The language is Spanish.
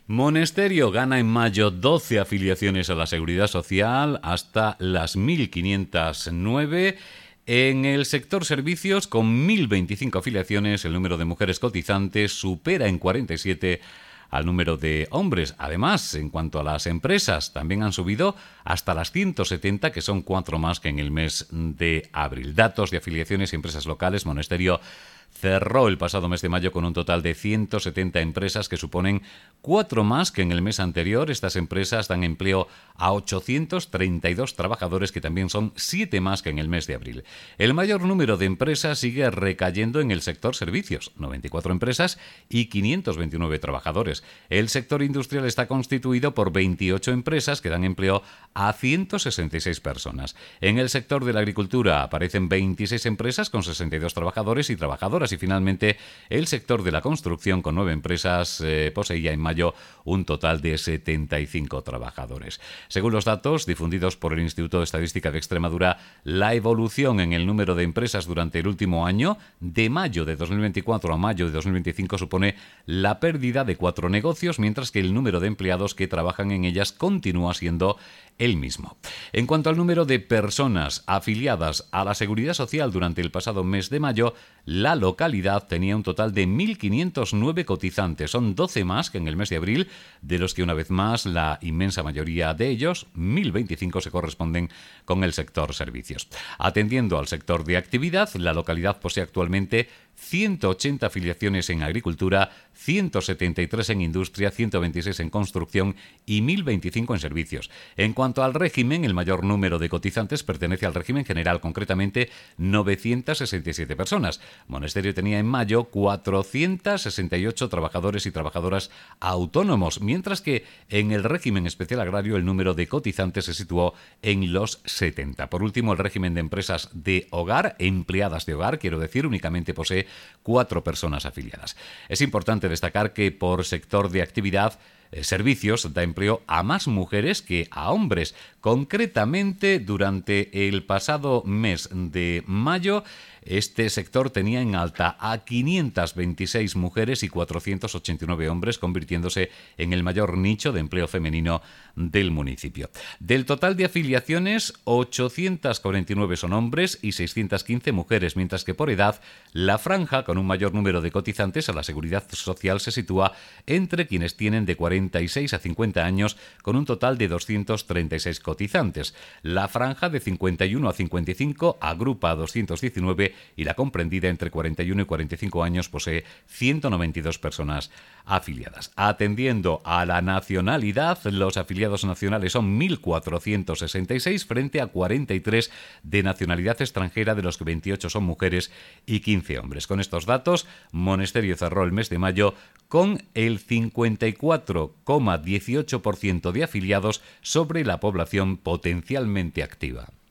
Monesterio gana en mayo 12 afiliaciones a la Seguridad Social hasta las 1.509. En el sector servicios, con 1.025 afiliaciones, el número de mujeres cotizantes supera en 47 al número de hombres. Además, en cuanto a las empresas, también han subido hasta las 170, que son 4 más que en el mes de abril. Datos de afiliaciones y empresas locales. Monesterio cerró el pasado mes de mayo con un total de 170 empresas, que suponen 4 más que en el mes anterior. Estas empresas dan empleo a 832 trabajadores, que también son 7 más que en el mes de abril. El mayor número de empresas sigue recayendo en el sector servicios, 94 empresas y 529 trabajadores. El sector industrial está constituido por 28 empresas que dan empleo a 166 personas. En el sector de la agricultura aparecen 26 empresas con 62 trabajadores y trabajadoras. Y finalmente, el sector de la construcción, con 9 empresas, poseía en mayo un total de 75 trabajadores. Según los datos difundidos por el Instituto de Estadística de Extremadura, la evolución en el número de empresas durante el último año, de mayo de 2024 a mayo de 2025, supone la pérdida de 4 negocios, mientras que el número de empleados que trabajan en ellas continúa siendo el mismo. En cuanto al número de personas afiliadas a la Seguridad Social durante el pasado mes de mayo, la localidad tenía un total de 1.509 cotizantes. Son 12 más que en el mes de abril, de los que, una vez más, la inmensa mayoría de ellos, 1.025, se corresponden con el sector servicios. Atendiendo al sector de actividad, la localidad posee actualmente 180 afiliaciones en agricultura, 173 en industria, 126 en construcción y 1.025 en servicios. En cuanto al régimen, el mayor número de cotizantes pertenece al régimen general, concretamente 967 personas. Monesterio tenía en mayo 468 trabajadores y trabajadoras autónomos, mientras que en el régimen especial agrario el número de cotizantes se situó en los 70. Por último, el régimen de empresas de hogar, empleadas de hogar, únicamente posee 4 personas afiliadas. Es importante destacar que por sector de actividad, servicios da empleo a más mujeres que a hombres. Concretamente, durante el pasado mes de mayo, este sector tenía en alta a 526 mujeres y 489 hombres, convirtiéndose en el mayor nicho de empleo femenino del municipio. Del total de afiliaciones, 849 son hombres y 615 mujeres, mientras que por edad, la franja con un mayor número de cotizantes a la Seguridad Social se sitúa entre quienes tienen de 46 a 50 años, con un total de 236 cotizantes. La franja de 51 a 55 agrupa a 219 y la comprendida entre 41 y 45 años posee 192 personas afiliadas. Atendiendo a la nacionalidad, los afiliados nacionales son 1.466 frente a 43 de nacionalidad extranjera, de los que 28 son mujeres y 15 hombres. Con estos datos, Monesterio cerró el mes de mayo con el 54,18% de afiliados sobre la población potencialmente activa.